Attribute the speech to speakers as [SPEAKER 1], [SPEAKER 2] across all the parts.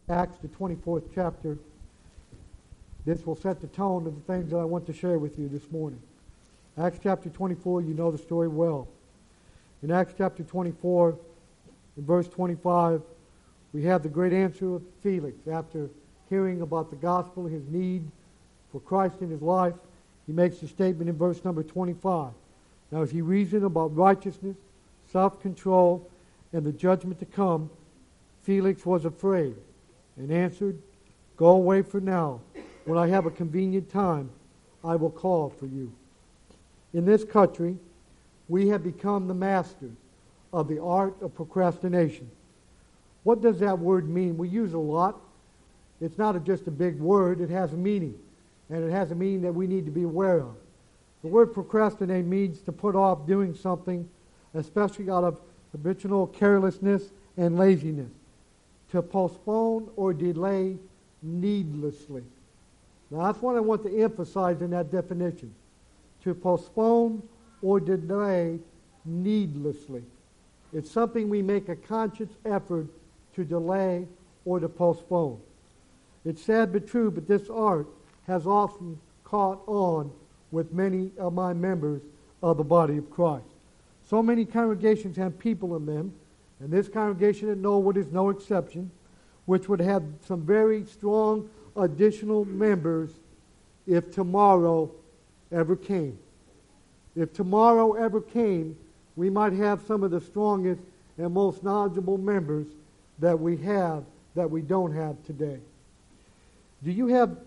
[SPEAKER 1] Acts, the 24th chapter. This will set the tone of the things that I want to share with you this morning. Acts chapter 24, you know the story well. In Acts chapter 24, in verse 25, we have the great answer of Felix. After hearing about the gospel, his need for Christ in his life, he makes a statement in verse number 25. Now as he reasoned about righteousness, self-control, and the judgment to come, Felix was afraid and answered, "Go away for now. When I have a convenient time, I will call for you." In this country, we have become the masters of the art of procrastination. What does that word mean? We use it a lot. It's not just a big word. It has a meaning. And it has a meaning that we need to be aware of. The word procrastinate means to put off doing something, especially out of habitual carelessness and laziness. To postpone or delay needlessly. Now that's what I want to emphasize in that definition. To postpone or delay needlessly. It's something we make a conscious effort to delay or to postpone. It's sad but true, but this art has often caught on with many of my members of the body of Christ. So many congregations have people in them, and this congregation at Knollwood is no exception, which would have some very strong additional members if tomorrow ever came. If tomorrow ever came, we might have some of the strongest and most knowledgeable members that we don't have today. Do we have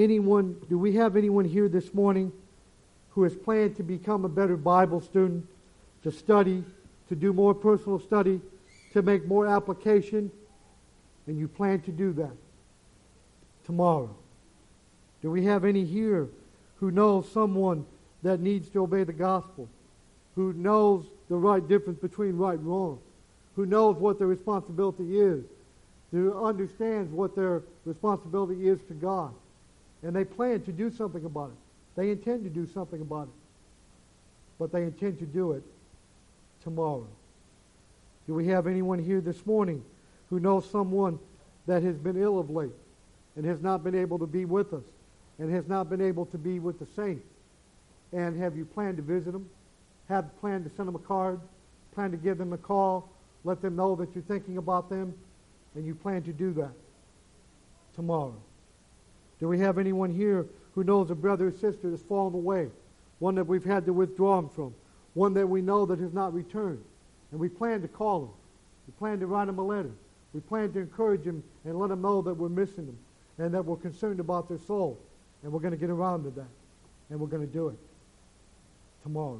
[SPEAKER 1] anyone here this morning who has planned to become a better Bible student, to study, to do more personal study, to make more application, and you plan to do that tomorrow? Do we have any here who knows someone that needs to obey the gospel, who knows the right difference between right and wrong, who knows what their responsibility is, who understands what their responsibility is to God, and they plan to do something about it? They intend to do something about it, but they intend to do it tomorrow. Do we have anyone here this morning who knows someone that has been ill of late and has not been able to be with us and has not been able to be with the saints? And have you planned to visit them? Have planned to send them a card? Plan to give them a call? Let them know that you're thinking about them? And you plan to do that tomorrow. Do we have anyone here who knows a brother or sister that's fallen away? One that we've had to withdraw them from? One that we know that has not returned? And we plan to call them. We plan to write them a letter. We plan to encourage them and let them know that we're missing them and that we're concerned about their soul. And we're going to get around to that. And we're going to do it tomorrow.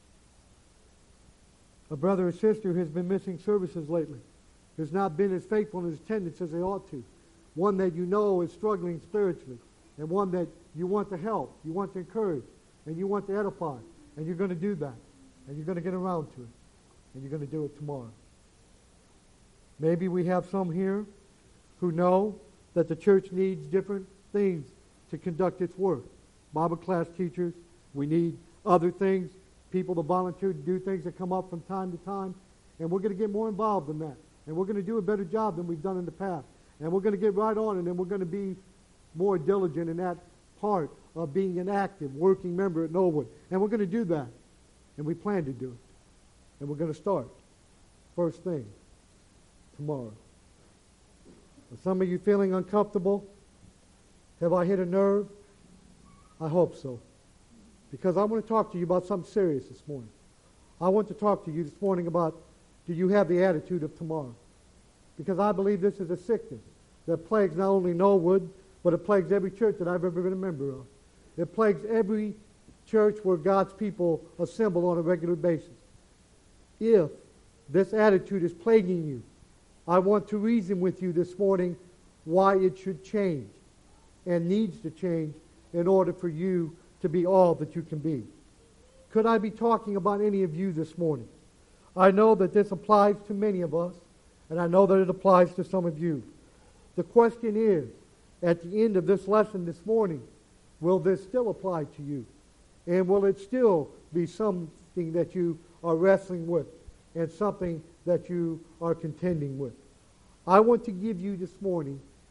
[SPEAKER 1] A brother or sister who has been missing services lately, who's not been as faithful in his attendance as they ought to. One that you know is struggling spiritually, and one that you want to help, you want to encourage, and you want to edify. And you're going to do that. And you're going to get around to it. And you're going to do it tomorrow. Maybe we have some here who know that the church needs different things to conduct its work. Bible class teachers, we need other things, people to volunteer to do things that come up from time to time, and we're going to get more involved in that. And we're going to do a better job than we've done in the past. And we're going to get right on it, and we're going to be more diligent in that part of being an active, working member at Knollwood. And we're going to do that. And we plan to do it. And we're going to start first thing tomorrow. Are some of you feeling uncomfortable? Have I hit a nerve? I hope so. Because I want to talk to you about something serious this morning. I want to talk to you this morning about, do you have the attitude of tomorrow? Because I believe this is a sickness that plagues not only Knollwood, but it plagues every church that I've ever been a member of. It plagues every church where God's people assemble on a regular basis. If this attitude is plaguing you, I want to reason with you this morning why it should change and needs to change in order for you to be all that you can be. Could I be talking about any of you this morning? I know that this applies to many of us, and I know that it applies to some of you. The question is, at the end of this lesson this morning, will this still apply to you? And will it still be something that you are wrestling with and something that you are contending with? I want to give you this morning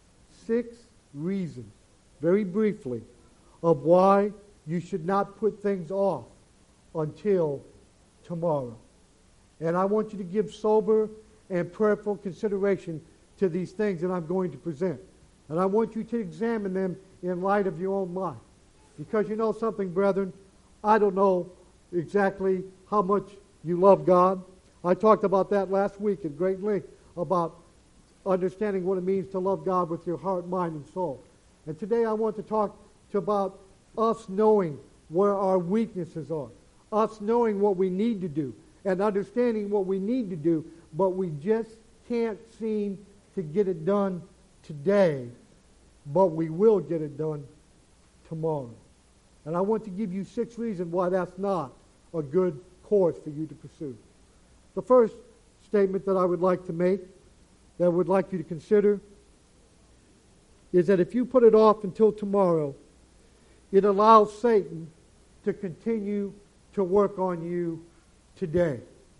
[SPEAKER 1] 6 reasons, very briefly, of why you should not put things off until tomorrow. And I want you to give sober and prayerful consideration to these things that I'm going to present. And I want you to examine them in light of your own life. Because you know something, brethren, I don't know exactly how much you love God. I talked about that last week at great length, about understanding what it means to love God with your heart, mind, and soul. And today I want to talk about us knowing where our weaknesses are, us knowing what we need to do, and understanding what we need to do, but we just can't seem to get it done today, but we will get it done tomorrow. And I want to give you 6 reasons why that's not a good course for you to pursue. The first statement that I would like to make, that I would like you to consider, is that if you put it off until tomorrow, it allows Satan to continue to work on you today.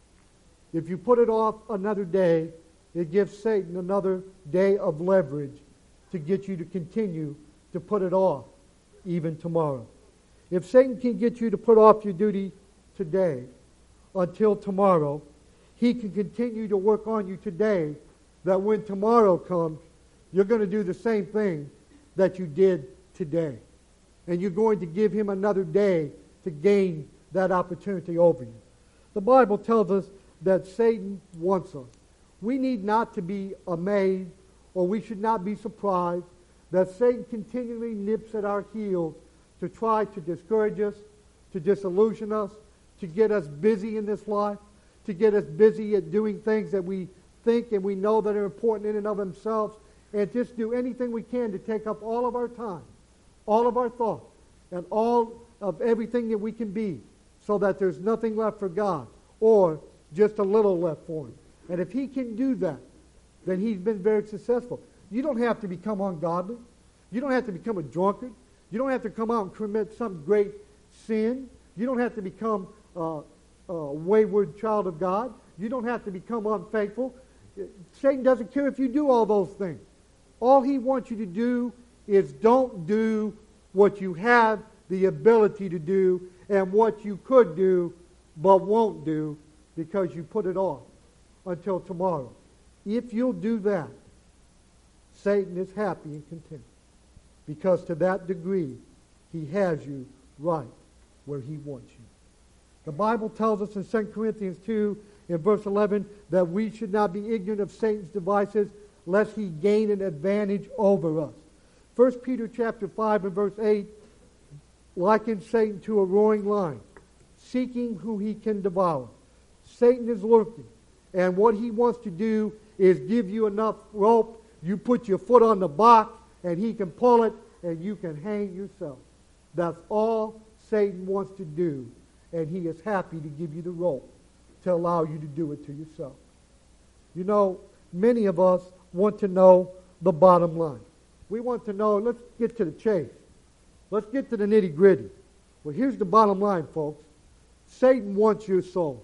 [SPEAKER 1] If you put it off another day, it gives Satan another day of leverage to get you to continue to put it off even tomorrow. If Satan can get you to put off your duty today until tomorrow, he can continue to work on you today, that when tomorrow comes, you're going to do the same thing that you did today. And you're going to give him another day to gain that opportunity over you. The Bible tells us that Satan wants us. We need not to be amazed, or we should not be surprised that Satan continually nips at our heels to try to discourage us, to disillusion us, to get us busy in this life, to get us busy at doing things that we think and we know that are important in and of themselves, and just do anything we can to take up all of our time, all of our thoughts, and all of everything that we can be, so that there's nothing left for God, or just a little left for him. And if he can do that, then he's been very successful. You don't have to become ungodly. You don't have to become a drunkard. You don't have to come out and commit some great sin. You don't have to become a wayward child of God. You don't have to become unfaithful. Satan doesn't care if you do all those things. All he wants you to do is don't do what you have the ability to do and what you could do but won't do because you put it off until tomorrow. If you'll do that, Satan is happy and content, because to that degree he has you right where he wants you. The Bible tells us in 2 Corinthians 2 in verse 11 that we should not be ignorant of Satan's devices lest he gain an advantage over us. 1 Peter chapter 5 and verse 8 likens Satan to a roaring lion, seeking who he can devour. Satan is lurking, and what he wants to do is give you enough rope, you put your foot on the box, and he can pull it, and you can hang yourself. That's all Satan wants to do, and he is happy to give you the rope to allow you to do it to yourself. You know, many of us want to know the bottom line. We want to know, let's get to the chase. Let's get to the nitty-gritty. Well, here's the bottom line, folks. Satan wants your soul.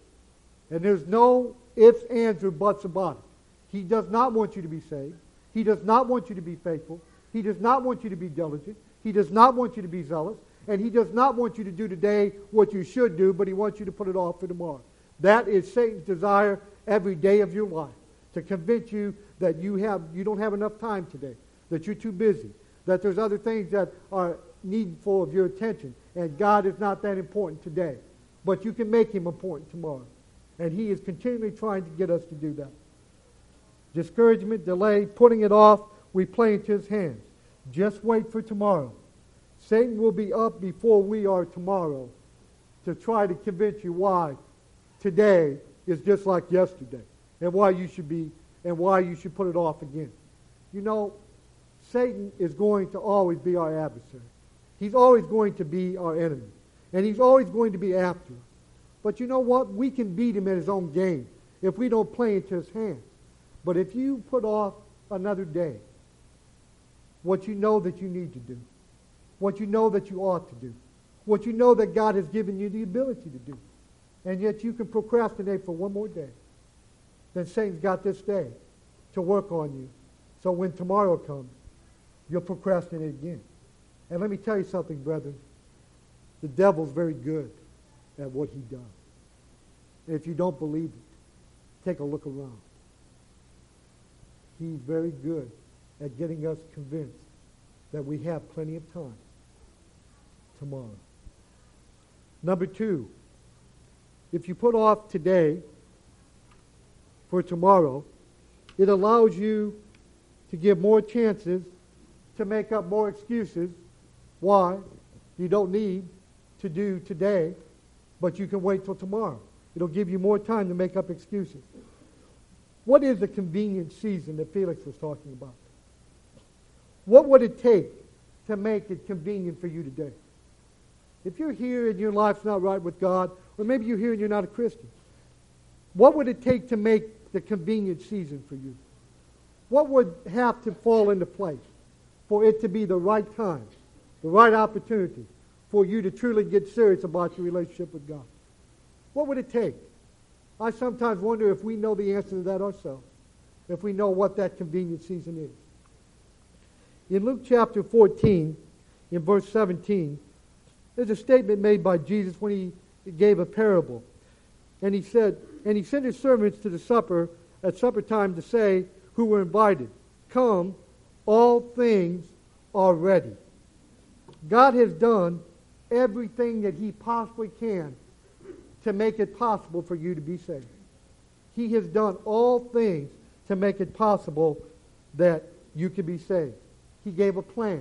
[SPEAKER 1] And there's no ifs, ands, or buts about it. He does not want you to be saved. He does not want you to be faithful. He does not want you to be diligent. He does not want you to be zealous. And he does not want you to do today what you should do, but he wants you to put it off for tomorrow. That is Satan's desire every day of your life, to convince you that you don't have enough time today, that you're too busy, that there's other things that are needful of your attention, and God is not that important today. But you can make him important tomorrow. And he is continually trying to get us to do that. Discouragement, delay, putting it off, we play into his hands. Just wait for tomorrow. Satan will be up before we are tomorrow to try to convince you why today is just like yesterday, and why you should put it off again. You know, Satan is going to always be our adversary. He's always going to be our enemy. And he's always going to be after us. But you know what? We can beat him at his own game if we don't play into his hands. But if you put off another day what you know that you need to do, what you know that you ought to do, what you know that God has given you the ability to do, and yet you can procrastinate for one more day, then Satan's got this day to work on you. So when tomorrow comes, you'll procrastinate again. And let me tell you something, brethren. The devil's very good at what he does. And if you don't believe it, take a look around. He's very good at getting us convinced that we have plenty of time tomorrow. Number two, if you put off today for tomorrow, it allows you to give more chances to make up more excuses why you don't need to do today, but you can wait till tomorrow. It'll give you more time to make up excuses. What is the convenient season that Felix was talking about? What would it take to make it convenient for you today? If you're here and your life's not right with God, or maybe you're here and you're not a Christian, what would it take to make the convenient season for you? What would have to fall into place for it to be the right time, the right opportunity for you to truly get serious about your relationship with God? What would it take? I sometimes wonder if we know the answer to that ourselves, if we know what that convenient season is. In Luke chapter 14, in verse 17, there's a statement made by Jesus when he gave a parable. And he said, and he sent his servants to the supper at supper time to say, who were invited, come, all things are ready. God has done everything that he possibly can to make it possible for you to be saved. He has done all things to make it possible that you can be saved. He gave a plan.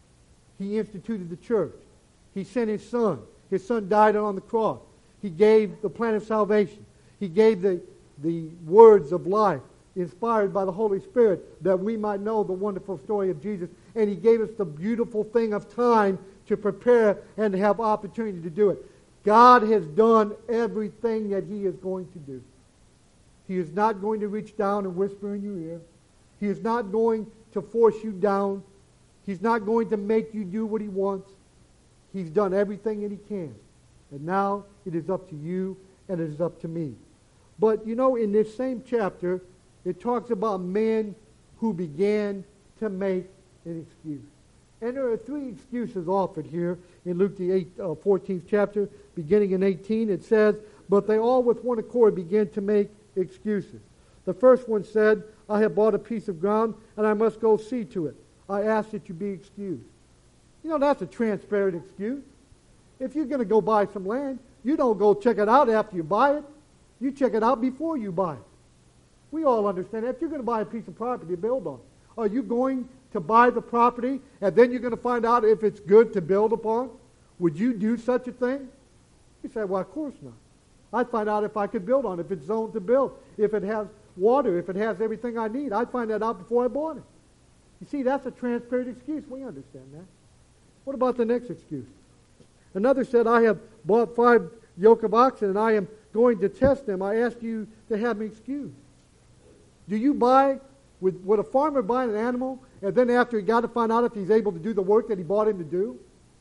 [SPEAKER 1] He instituted the church. He sent his son. His son died on the cross. He gave the plan of salvation. He gave the words of life inspired by the Holy Spirit that we might know the wonderful story of Jesus. And he gave us the beautiful thing of time to prepare and to have opportunity to do it. God has done everything that he is going to do. He is not going to reach down and whisper in your ear. He is not going to force you down. He's not going to make you do what he wants. He's done everything that he can. And now it is up to you and it is up to me. But you know, in this same chapter, it talks about men who began to make an excuse. And there are three excuses offered here in Luke the 14th chapter, beginning in 18. It says, but they all with one accord began to make excuses. The first one said, I have bought a piece of ground and I must go see to it. I ask that you be excused. You know, that's a transparent excuse. If you're going to go buy some land, you don't go check it out after you buy it. You check it out before you buy it. We all understand that. If you're going to buy a piece of property to build on, are you going to buy the property and then you're going to find out if it's good to build upon? Would you do such a thing? You say, well, of course not. I'd find out if I could build on it, if it's zoned to build, if it has water, if it has everything I need. I'd find that out before I bought it. You see, that's a transparent excuse. We understand that. What about the next excuse? Another said, I have bought 5 yoke of oxen and I am going to test them. I ask you to have me excused. Do you buy, would a farmer buy an animal and then after he got to find out if he's able to do the work that he bought him to do?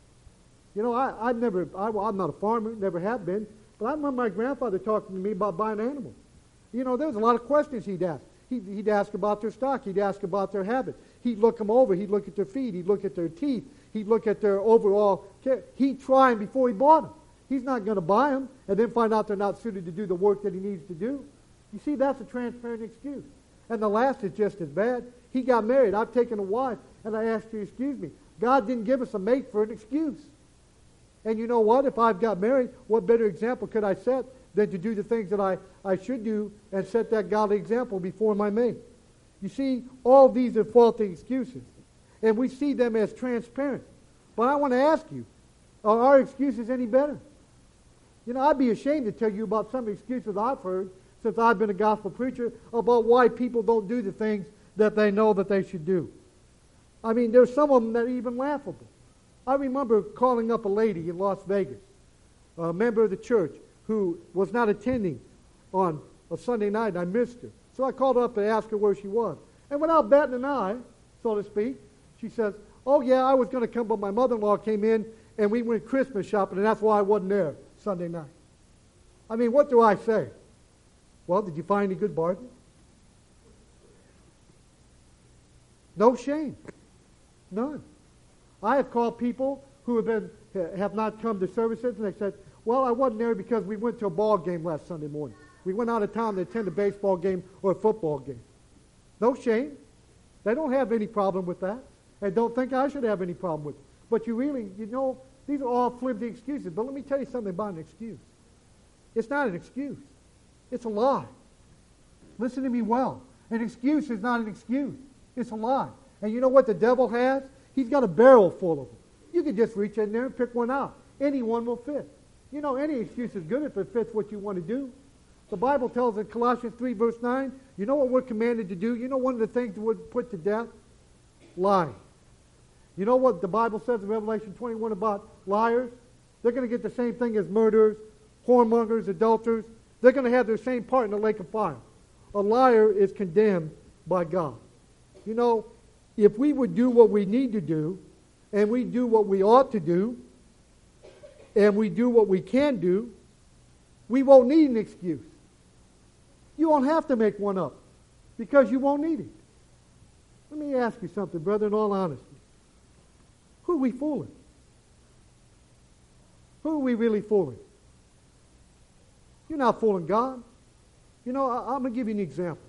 [SPEAKER 1] You know, I'm not a farmer, never have been, but I remember my grandfather talking to me about buying animals. You know, there was a lot of questions he'd ask. He'd ask about their stock. He'd ask about their habits. He'd look them over. He'd look at their feet. He'd look at their teeth. He'd look at their overall care. He'd try them before he bought them. He's not going to buy them and then find out they're not suited to do the work that he needs to do. You see, that's a transparent excuse. And the last is just as bad. He got married. I've taken a wife, and I asked you, excuse me. God didn't give us a mate for an excuse. And you know what? If I've got married, what better example could I set than to do the things that I should do and set that godly example before my mate? You see, all these are faulty excuses. And we see them as transparent. But I want to ask you, are our excuses any better? You know, I'd be ashamed to tell you about some excuses I've heard since I've been a gospel preacher about why people don't do the things that they know that they should do. I mean, there's some of them that are even laughable. I remember calling up a lady in Las Vegas, a member of the church, who was not attending on a Sunday night, and I missed her. So I called her up and asked her where she was. And without batting an eye, so to speak, she says, oh yeah, I was going to come, but my mother-in-law came in, and we went Christmas shopping, and that's why I wasn't there Sunday night. I mean, what do I say? Well, did you find any good bargains? No shame. None. I have called people who have not come to services, and they said, well, I wasn't there because we went to a ball game last Sunday morning. We went out of town to attend a baseball game or a football game. No shame. They don't have any problem with that. And don't think I should have any problem with it. But these are all flimsy excuses. But let me tell you something about an excuse. It's not an excuse. It's a lie. Listen to me well. An excuse is not an excuse. It's a lie. And you know what the devil has? He's got a barrel full of them. You can just reach in there and pick one out. Any one will fit. Any excuse is good if it fits what you want to do. The Bible tells in Colossians 3, verse 9, you know what we're commanded to do? You know one of the things that would put to death? Lying. You know what the Bible says in Revelation 21 about liars? They're going to get the same thing as murderers, whoremongers, adulterers. They're going to have their same part in the lake of fire. A liar is condemned by God. If we would do what we need to do, and we do what we ought to do, and we do what we can do, we won't need an excuse. You won't have to make one up because you won't need it. Let me ask you something, brother, in all honesty. Who are we fooling? Who are we really fooling? You're not fooling God. I'm going to give you an example.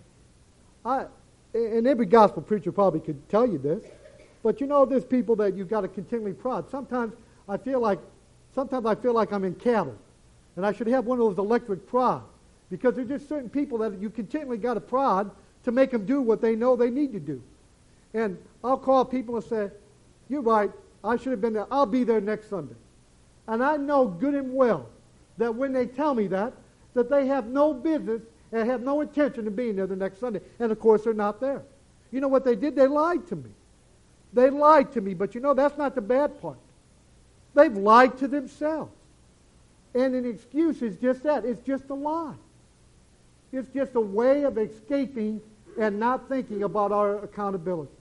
[SPEAKER 1] And every gospel preacher probably could tell you this, but there's people that you've got to continually prod. Sometimes I feel like I'm in cattle, and I should have one of those electric prods, because there's just certain people that you continually got to prod to make them do what they know they need to do. And I'll call people and say, you're right, I should have been there. I'll be there next Sunday. And I know good and well that when they tell me that they have no business and have no intention of being there the next Sunday. And, of course, they're not there. You know what they did? They lied to me. They lied to me. But, that's not the bad part. They've lied to themselves. And an excuse is just that. It's just a lie. It's just a way of escaping and not thinking about our accountability.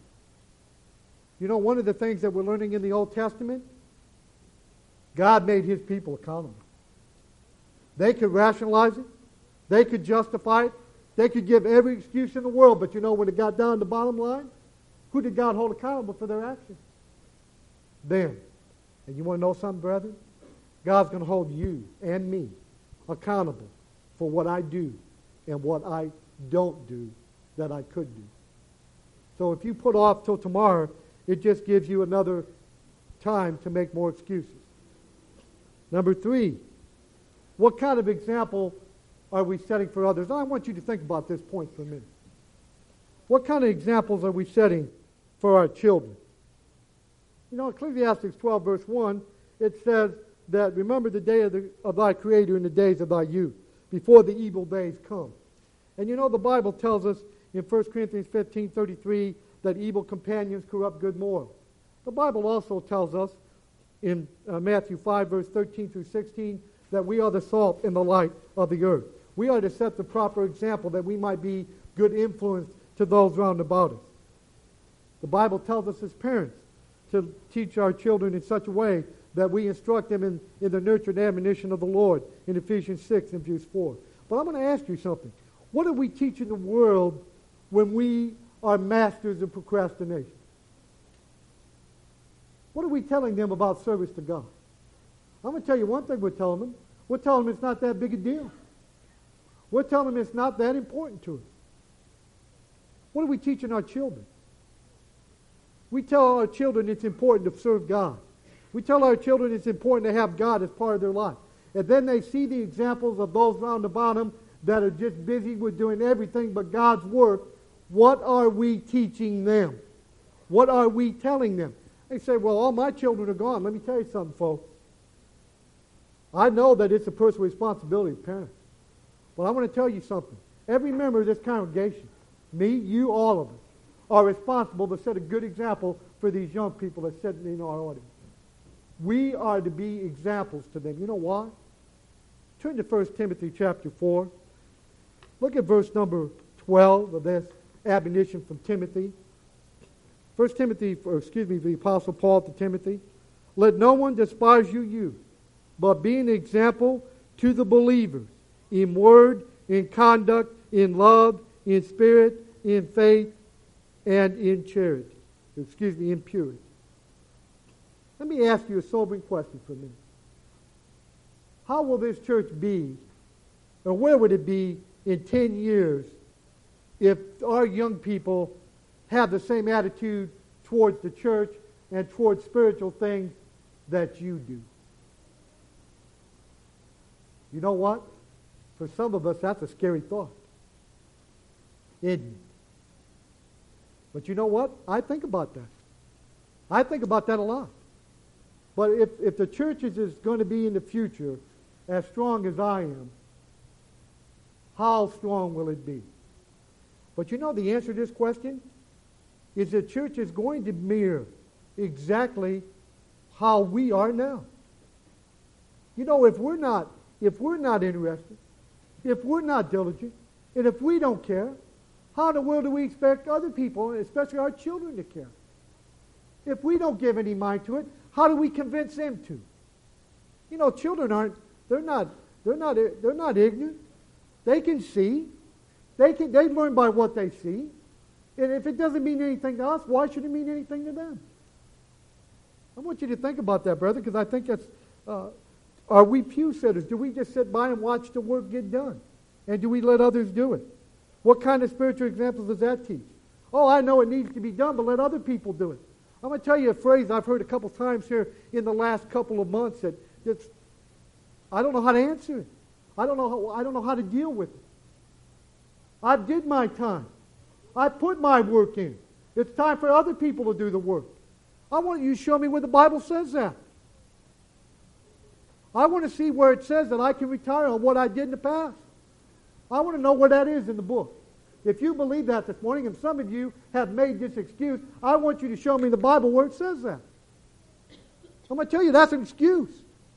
[SPEAKER 1] One of the things that we're learning in the Old Testament, God made his people accountable. They could rationalize it. They could justify it. They could give every excuse in the world. But when it got down to the bottom line, who did God hold accountable for their actions? Them. And you want to know something, brethren? God's going to hold you and me accountable for what I do and what I don't do that I could do. So if you put off till tomorrow, it just gives you another time to make more excuses. Number 3, what kind of example are we setting for others? Now I want you to think about this point for a minute. What kind of examples are we setting for our children? Ecclesiastes 12, verse 1, it says that remember the day of thy Creator in the days of thy youth, before the evil days come. And the Bible tells us in 1 Corinthians 15:33 that evil companions corrupt good morals. The Bible also tells us in Matthew 5, verse 13 through 16, that we are the salt and the light of the earth. We are to set the proper example that we might be good influence to those round about us. The Bible tells us as parents to teach our children in such a way that we instruct them in the nurture and admonition of the Lord in Ephesians 6 and verse 4. But I'm going to ask you something. What are we teaching the world when we are masters of procrastination? What are we telling them about service to God? I'm going to tell you one thing we're telling them. We're telling them it's not that big a deal. We're telling them it's not that important to us. What are we teaching our children? We tell our children it's important to serve God. We tell our children it's important to have God as part of their life. And then they see the examples of those round about them that are just busy with doing everything but God's work. What are we teaching them? What are we telling them? They say, well, all my children are gone. Let me tell you something, folks. I know that it's a personal responsibility of parents. But I want to tell you something. Every member of this congregation, me, you, all of us, are responsible to set a good example for these young people that sit in our audience. We are to be examples to them. You know why? Turn to 1 Timothy chapter 4. Look at verse number 12 of this admonition from Timothy. 1 Timothy, the Apostle Paul to Timothy. Let no one despise you youth, but be an example to the believers in word, in conduct, in love, in spirit, in faith, and in charity. In purity. Let me ask you a sobering question for me. How will this church be, or where would it be in 10 years if our young people have the same attitude towards the church and towards spiritual things that you do? You know what? For some of us, that's a scary thought. Isn't it? But you know what? I think about that. I think about that a lot. But if the church is going to be in the future as strong as I am, how strong will it be? But you know the answer to this question is the church is going to mirror exactly how we are now. You know, if we're not interested, if we're not diligent, and if we don't care, how in the world do we expect other people, especially our children, to care? If we don't give any mind to it, how do we convince them to? You know, children they're not ignorant. They can see. They learn by what they see. And if it doesn't mean anything to us, why should it mean anything to them? I want you to think about that, brother, because I think that's, are we pew sitters? Do we just sit by and watch the work get done? And do we let others do it? What kind of spiritual examples does that teach? Oh, I know it needs to be done, but let other people do it. I'm going to tell you a phrase I've heard a couple times here in the last couple of months that I don't know how to answer it. I don't know how to deal with it. I did my time. I put my work in. It's time for other people to do the work. I want you to show me where the Bible says that. I want to see where it says that I can retire on what I did in the past. I want to know where that is in the book. If you believe that this morning, and some of you have made this excuse, I want you to show me in the Bible where it says that. I'm going to tell you that's an excuse.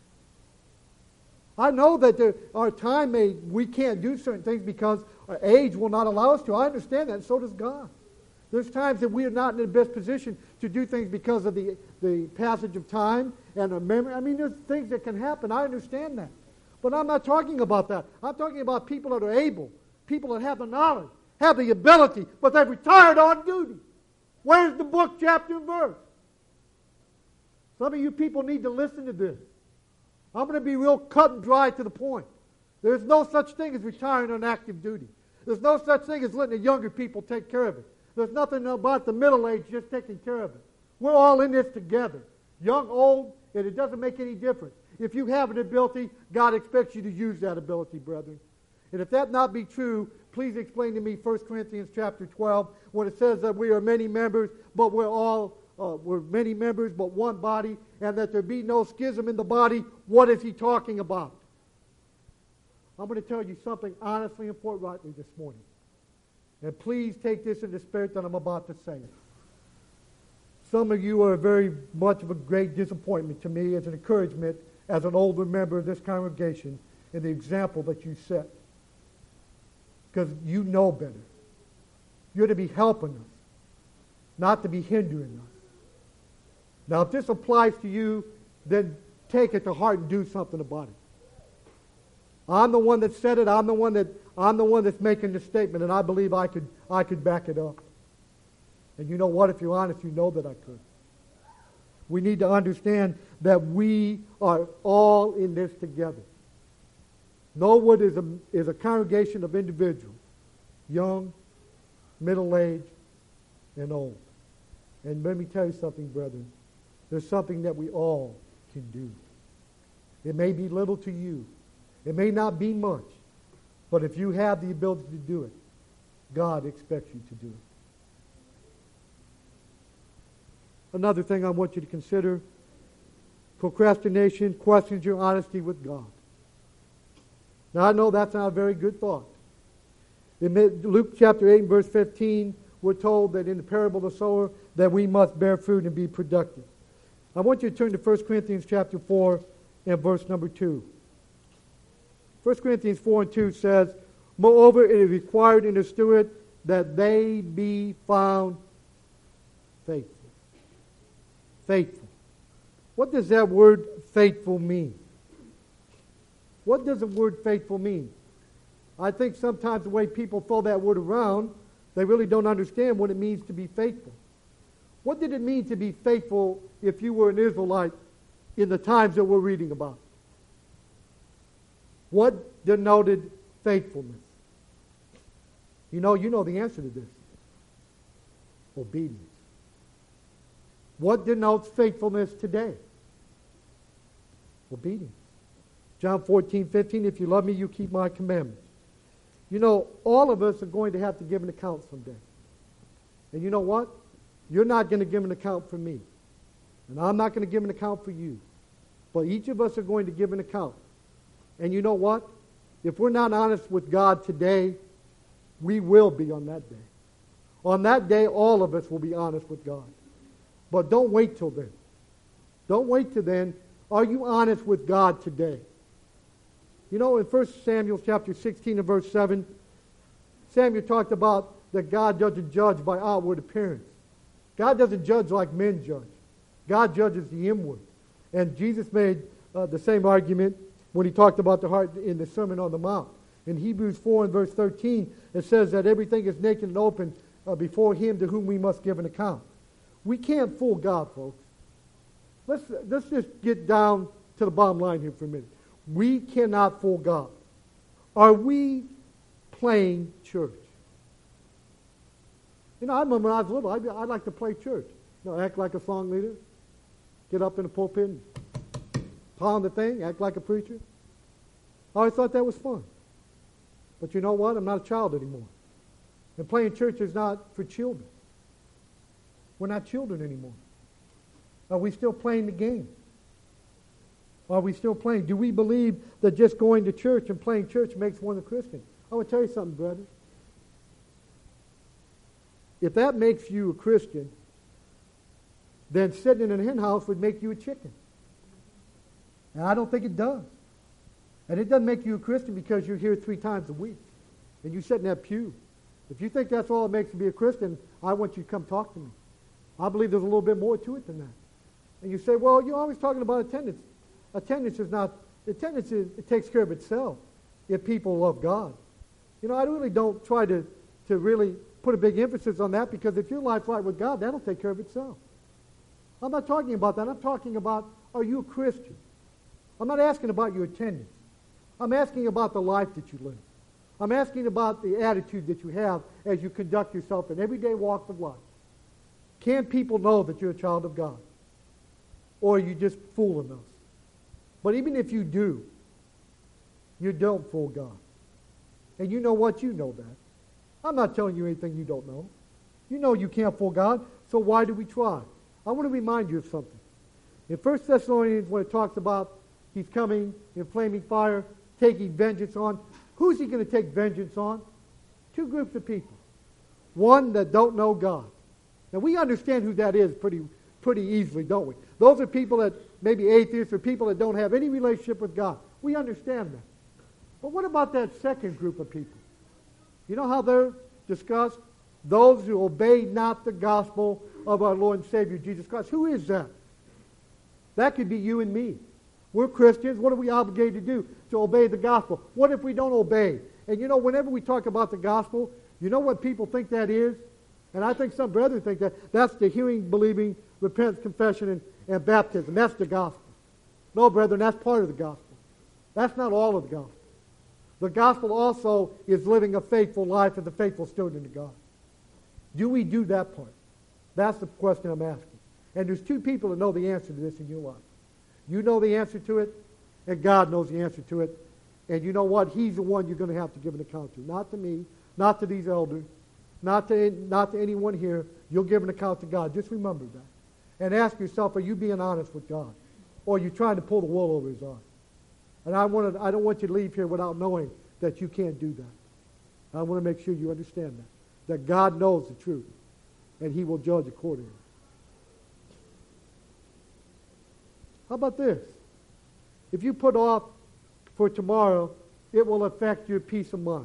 [SPEAKER 1] I know that our time we can't do certain things because our age will not allow us to. I understand that, and so does God. There's times that we are not in the best position to do things because of the passage of time and our memory. I mean, there's things that can happen. I understand that. But I'm not talking about that. I'm talking about people that are able, people that have the knowledge, have the ability, but they've retired on duty. Where's the book, chapter, and verse? Some of you people need to listen to this. I'm going to be real cut and dry to the point. There's no such thing as retiring on active duty. There's no such thing as letting the younger people take care of it. There's nothing about the middle age just taking care of it. We're all in this together. Young, old, and it doesn't make any difference. If you have an ability, God expects you to use that ability, brethren. And if that not be true, please explain to me 1 Corinthians chapter 12, when it says that we are many members, but we're many members, but one body, and that there be no schism in the body. What is he talking about? I'm going to tell you something honestly and forthrightly this morning. And please take this in the spirit that I'm about to say it. Some of you are very much of a great disappointment to me as an encouragement as an older member of this congregation in the example that you set. Because you know better. You're to be helping us, not to be hindering us. Now, if this applies to you, then take it to heart and do something about it. I'm the one that said it. I'm the one that's making the statement, and I believe I could back it up. And you know what? If you're honest, you know that I could. We need to understand that we are all in this together. Norwood is a congregation of individuals, young, middle-aged, and old. And let me tell you something, brethren. There's something that we all can do. It may be little to you. It may not be much. But if you have the ability to do it, God expects you to do it. Another thing I want you to consider, procrastination questions your honesty with God. Now, I know that's not a very good thought. In Luke chapter 8 and verse 15, we're told that in the parable of the sower that we must bear fruit and be productive. I want you to turn to 1 Corinthians chapter 4 and verse number 2. 1 Corinthians 4 and 2 says, moreover, it is required in the steward that they be found faithful. Faithful. What does that word faithful mean? What does the word faithful mean? I think sometimes the way people throw that word around, they really don't understand what it means to be faithful. What did it mean to be faithful if you were an Israelite in the times that we're reading about? What denoted faithfulness? You know the answer to this. Obedience. What denotes faithfulness today? Obedience. John 14:15, if you love me, you keep my commandments. You know, all of us are going to have to give an account someday. And you know what? You're not going to give an account for me. And I'm not going to give an account for you. But each of us are going to give an account. And you know what? If we're not honest with God today, we will be on that day. On that day, all of us will be honest with God. But don't wait till then. Don't wait till then. Are you honest with God today? You know, in 1 Samuel chapter 16 and verse 7, Samuel talked about that God doesn't judge by outward appearance. God doesn't judge like men judge. God judges the inward. And Jesus made the same argument when he talked about the heart in the Sermon on the Mount. In Hebrews 4 and verse 13, it says that everything is naked and open before him to whom we must give an account. We can't fool God, folks. Let's just get down to the bottom line here for a minute. We cannot fool God. Are we playing church? You know, I remember when I was little, I'd like to play church. You know, act like a song leader, get up in the pulpit and pound the thing, act like a preacher. I always thought that was fun. But you know what? I'm not a child anymore. And playing church is not for children. We're not children anymore. Are we still playing the game? Are we still playing? Do we believe that just going to church and playing church makes one a Christian? I want to tell you something, brothers. If that makes you a Christian, then sitting in a hen house would make you a chicken. And I don't think it does. And it doesn't make you a Christian because you're here 3 times a week and you sit in that pew. If you think that's all it makes to be a Christian, I want you to come talk to me. I believe there's a little bit more to it than that. And you say, well, you're always talking about attendance. Attendance it takes care of itself if people love God. You know, I really don't try to really put a big emphasis on that, because if your life's right with God, that'll take care of itself. I'm not talking about that. I'm talking about, are you a Christian? I'm not asking about your attendance. I'm asking about the life that you live. I'm asking about the attitude that you have as you conduct yourself in everyday walks of life. Can people know that you're a child of God? Or are you just fooling us? But even if you do, you don't fool God. And you know what? You know that. I'm not telling you anything you don't know. You know you can't fool God, so why do we try? I want to remind you of something. In 1 Thessalonians, when it talks about he's coming in flaming fire, taking vengeance on, who's he going to take vengeance on? 2 groups of people. One that don't know God. Now, we understand who that is pretty easily, don't we? Those are people that may be atheists or people that don't have any relationship with God. We understand that. But what about that second group of people? You know how they're discussed? Those who obey not the gospel of our Lord and Savior, Jesus Christ. Who is that? That could be you and me. We're Christians. What are we obligated to do? To obey the gospel. What if we don't obey? And you know, whenever we talk about the gospel, you know what people think that is? And I think some brethren think that's the hearing, believing, repentance, confession, and baptism. That's the gospel. No, brethren, that's part of the gospel. That's not all of the gospel. The gospel also is living a faithful life as a faithful student of God. Do we do that part? That's the question I'm asking. And there's 2 people that know the answer to this in your life. You know the answer to it, and God knows the answer to it. And you know what? He's the one you're going to have to give an account to. Not to me, not to these elders, not to anyone here. You'll give an account to God. Just remember that. And ask yourself, are you being honest with God? Or are you trying to pull the wool over his eyes? And I don't want you to leave here without knowing that you can't do that. I want to make sure you understand that God knows the truth, and he will judge accordingly. How about this? If you put off for tomorrow, it will affect your peace of mind.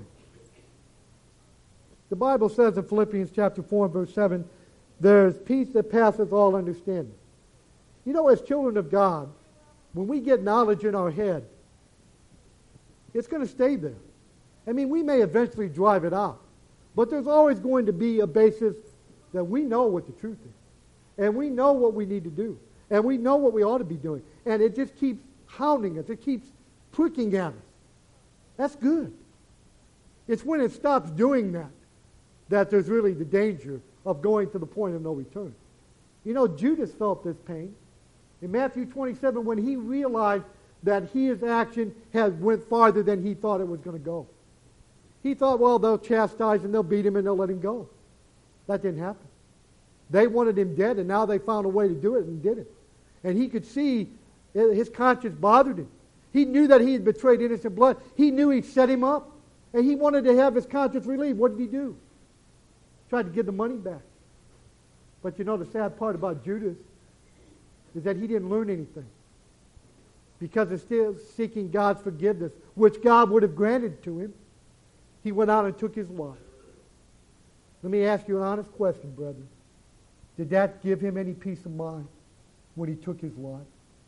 [SPEAKER 1] The Bible says in Philippians chapter 4 and verse 7, there's peace that passeth all understanding. You know, as children of God, when we get knowledge in our head, it's going to stay there. I mean, we may eventually drive it out, but there's always going to be a basis that we know what the truth is. And we know what we need to do. And we know what we ought to be doing. And it just keeps hounding us. It keeps pricking at us. That's good. It's when it stops doing that that there's really the danger of going to the point of no return. You know, Judas felt this pain. In Matthew 27, when he realized that his action had went farther than he thought it was going to go. He thought, well, they'll chastise him, they'll beat him, and they'll let him go. That didn't happen. They wanted him dead, and now they found a way to do it and did it. And he could see his conscience bothered him. He knew that he had betrayed innocent blood. He knew he'd set him up, and he wanted to have his conscience relieved. What did he do? Tried to get the money back. But you know the sad part about Judas is that he didn't learn anything. Because of still seeking God's forgiveness, which God would have granted to him, he went out and took his life. Let me ask you an honest question, brethren. Did that give him any peace of mind when he took his life?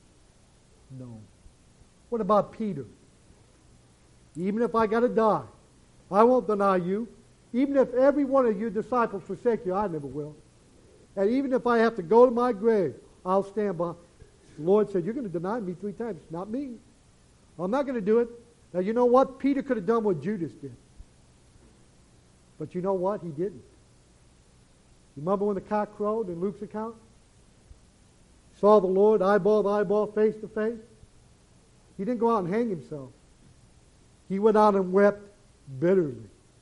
[SPEAKER 1] No. What about Peter? Even if I got to die, I won't deny you. Even if every one of your disciples forsake you, I never will. And even if I have to go to my grave, I'll stand by. The Lord said, you're going to deny me 3 times. Not me. I'm not going to do it. Now, you know what? Peter could have done what Judas did. But you know what? He didn't. You remember when the cock crowed in Luke's account? Saw the Lord eyeball to eyeball, face to face. He didn't go out and hang himself. He went out and wept bitterly.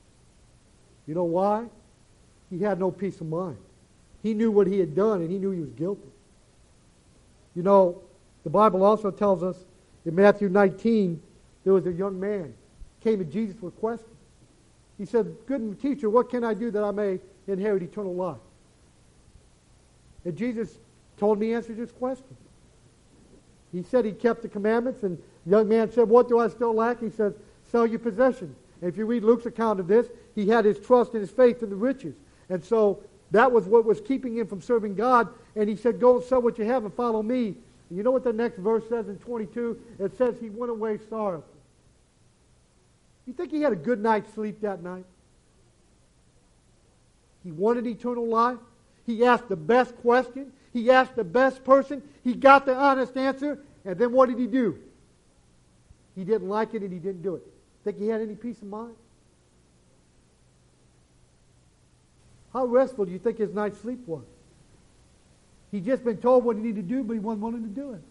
[SPEAKER 1] You know why? He had no peace of mind. He knew what he had done, and he knew he was guilty. You know, the Bible also tells us in Matthew 19, there was a young man came to Jesus with a question. He said, good teacher, what can I do that I may inherit eternal life? And Jesus told me he answered his question. He said he kept the commandments, and the young man said, what do I still lack? He says, sell your possessions. And if you read Luke's account of this, he had his trust and his faith in the riches. And so that was what was keeping him from serving God. And he said, go and sell what you have and follow me. And you know what the next verse says in 22? It says he went away sorrowful. You think he had a good night's sleep that night? He wanted eternal life. He asked the best question. He asked the best person. He got the honest answer. And then what did he do? He didn't like it and he didn't do it. Think he had any peace of mind? How restful do you think his night's sleep was? He'd just been told what he needed to do, but he wasn't willing to do it.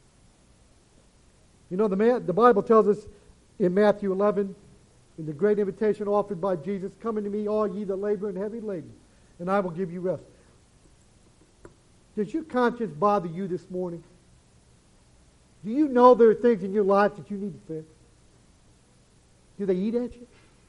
[SPEAKER 1] You know, the Bible tells us in Matthew 11, in the great invitation offered by Jesus, come unto me, all ye that labor and heavy laden, and I will give you rest. Does your conscience bother you this morning? Do you know there are things in your life that you need to fix? Do they eat at you?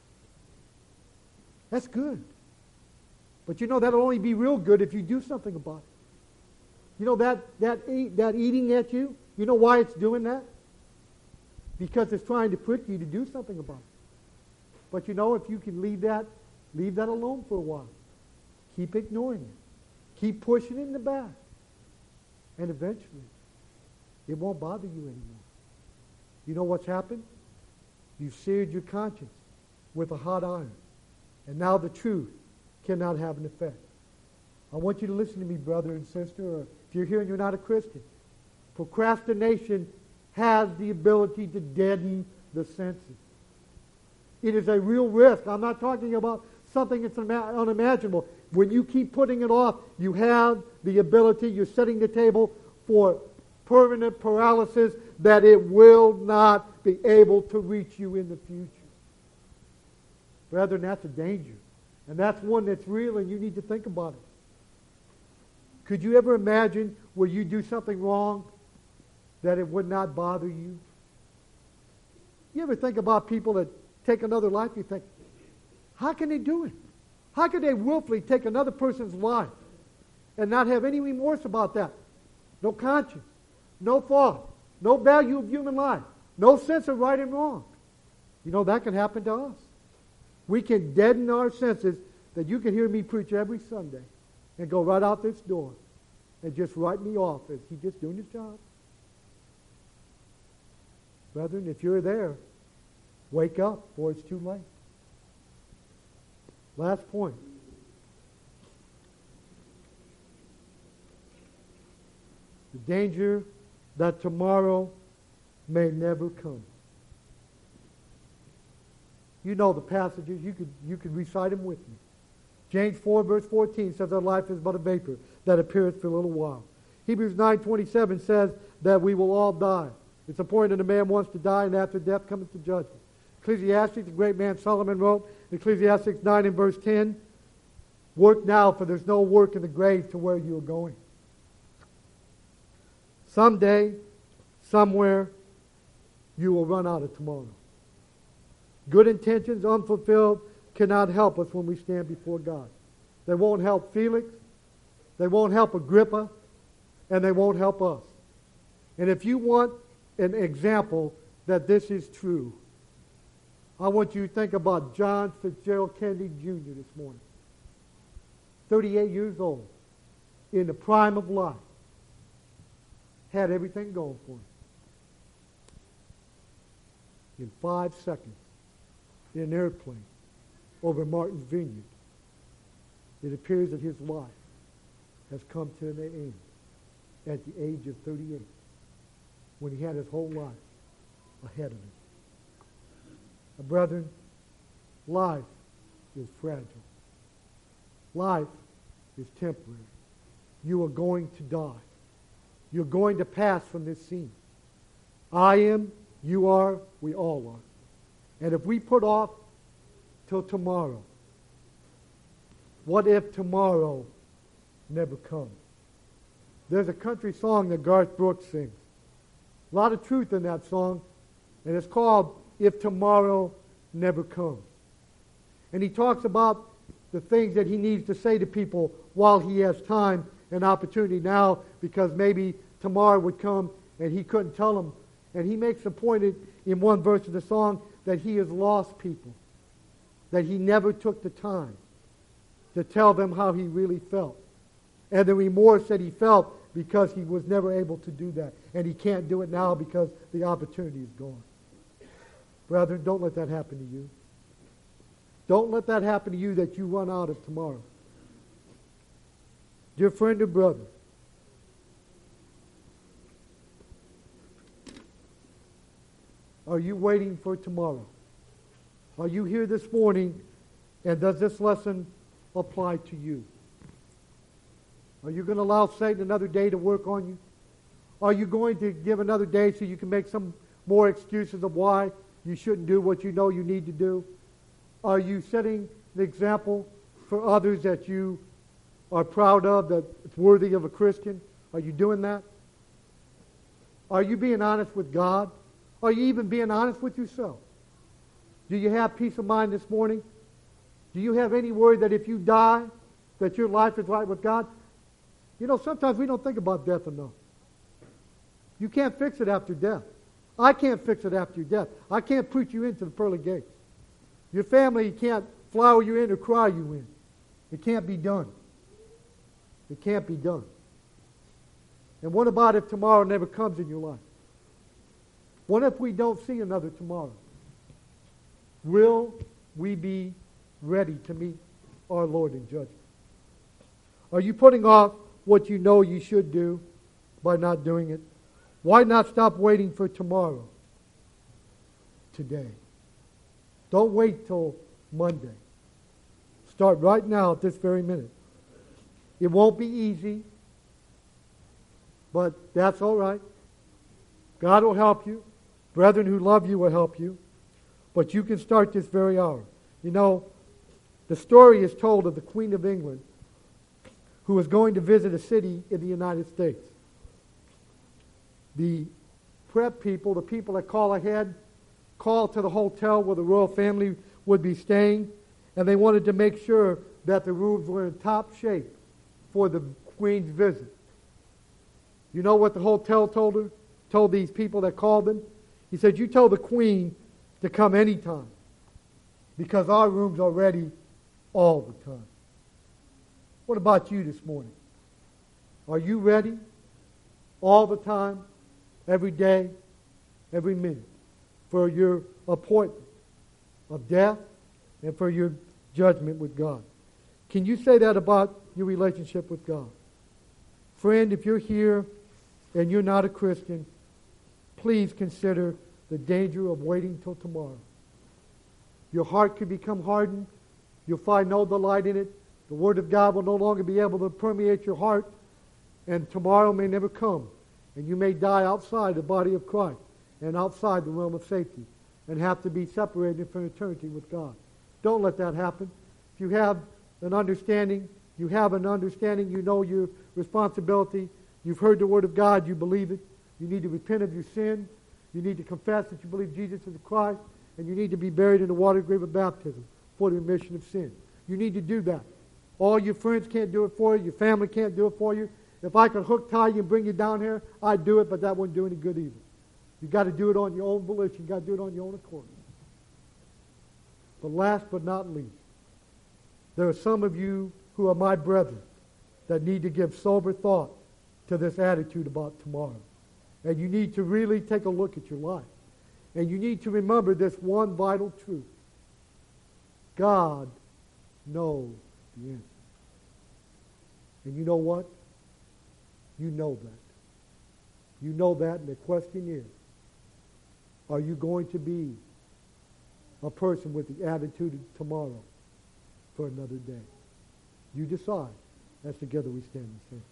[SPEAKER 1] That's good. But you know that'll only be real good if you do something about it. You know that eating at you, you know why it's doing that? Because it's trying to prick you to do something about it. But you know, if you can leave that alone for a while. Keep ignoring it. Keep pushing it in the back. And eventually, it won't bother you anymore. You know what's happened? You've seared your conscience with a hot iron. And now the truth cannot have an effect. I want you to listen to me, brother and sister, or if you're here and you're not a Christian. Procrastination has the ability to deaden the senses. It is a real risk. I'm not talking about something that's unimaginable. When you keep putting it off, you have the ability, you're setting the table for permanent paralysis that it will not be able to reach you in the future. Brethren, that's a danger. And that's one that's real, and you need to think about it. Could you ever imagine where you do something wrong that it would not bother you? You ever think about people that take another life? You think, how can they do it? How can they willfully take another person's life and not have any remorse about that? No conscience, no thought, no value of human life, no sense of right and wrong. You know, that can happen to us. We can deaden our senses that you can hear me preach every Sunday and go right out this door and just write me off as he's just doing his job. Brethren, if you're there, wake up before it's too late. Last point. The danger that tomorrow may never come. You know the passages. You could recite them with me. James 4, verse 14 says that life is but a vapor that appeareth for a little while. Hebrews 9:27 says that we will all die. It's appointed a man wants to die, and after death cometh the judgment. Ecclesiastes, the great man Solomon wrote, Ecclesiastes 9 and verse 10, work now, for there's no work in the grave to where you are going. Someday, somewhere, you will run out of tomorrow. Good intentions, unfulfilled, cannot help us when we stand before God. They won't help Felix, they won't help Agrippa, and they won't help us. And if you want an example that this is true, I want you to think about John Fitzgerald Kennedy Jr. this morning. 38 years old, in the prime of life, had everything going for him. In 5 seconds, in an airplane over Martha's Vineyard, it appears that his life has come to an end at the age of 38, when he had his whole life ahead of him. Brethren, life is fragile. Life is temporary. You are going to die. You're going to pass from this scene. I am, you are, we all are. And if we put off till tomorrow, what if tomorrow never comes? There's a country song that Garth Brooks sings. A lot of truth in that song, and it's called If Tomorrow Never Comes. And he talks about the things that he needs to say to people while he has time and opportunity now, because maybe tomorrow would come and he couldn't tell them. And he makes a point in one verse of the song that he has lost people, that he never took the time to tell them how he really felt, and the remorse that he felt because he was never able to do that, and he can't do it now because the opportunity is gone. Brethren, don't let that happen to you. Don't let that happen to you, that you run out of tomorrow. Dear friend and brother, are you waiting for tomorrow? Are you here this morning, and does this lesson apply to you? Are you going to allow Satan another day to work on you? Are you going to give another day so you can make some more excuses of why you shouldn't do what you know you need to do? Are you setting the example for others that you are proud of, that it's worthy of a Christian? Are you doing that? Are you being honest with God? Are you even being honest with yourself? Do you have peace of mind this morning? Do you have any worry that if you die, that your life is right with God? You know, sometimes we don't think about death enough. You can't fix it after death. I can't fix it after your death. I can't put you into the pearly gates. Your family can't flower you in or cry you in. It can't be done. It can't be done. And what about if tomorrow never comes in your life? What if we don't see another tomorrow? Will we be ready to meet our Lord in judgment? Are you putting off what you know you should do by not doing it? Why not stop waiting for tomorrow? Today. Don't wait till Monday. Start right now at this very minute. It won't be easy, but that's all right. God will help you. Brethren who love you will help you. But you can start this very hour. You know, the story is told of the Queen of England who was going to visit a city in the United States. The prep people, the people that call ahead, called to the hotel where the royal family would be staying, and they wanted to make sure that the rooms were in top shape for the Queen's visit. You know what the hotel told these people that called them? He said, you tell the Queen to come anytime, because our rooms are ready all the time. What about you this morning? Are you ready all the time, every day, every minute, for your appointment of death and for your judgment with God? Can you say that about your relationship with God? Friend, if you're here and you're not a Christian, please consider the danger of waiting till tomorrow. Your heart could become hardened. You'll find no delight in it. The Word of God will no longer be able to permeate your heart, and tomorrow may never come, and you may die outside the body of Christ and outside the realm of safety and have to be separated from eternity with God. Don't let that happen. If you have an understanding, you know your responsibility, you've heard the Word of God, you believe it, you need to repent of your sin, you need to confess that you believe Jesus is the Christ, and you need to be buried in the water grave of baptism for the remission of sin. You need to do that. All your friends can't do it for you. Your family can't do it for you. If I could hook tie you and bring you down here, I'd do it, but that wouldn't do any good either. You've got to do it on your own volition. You've got to do it on your own accord. But last but not least, there are some of you who are my brethren that need to give sober thought to this attitude about tomorrow. And you need to really take a look at your life. And you need to remember this one vital truth. God knows the answer. And you know what? You know that. You know that, and the question is, are you going to be a person with the attitude of tomorrow for another day? You decide as together we stand and sing.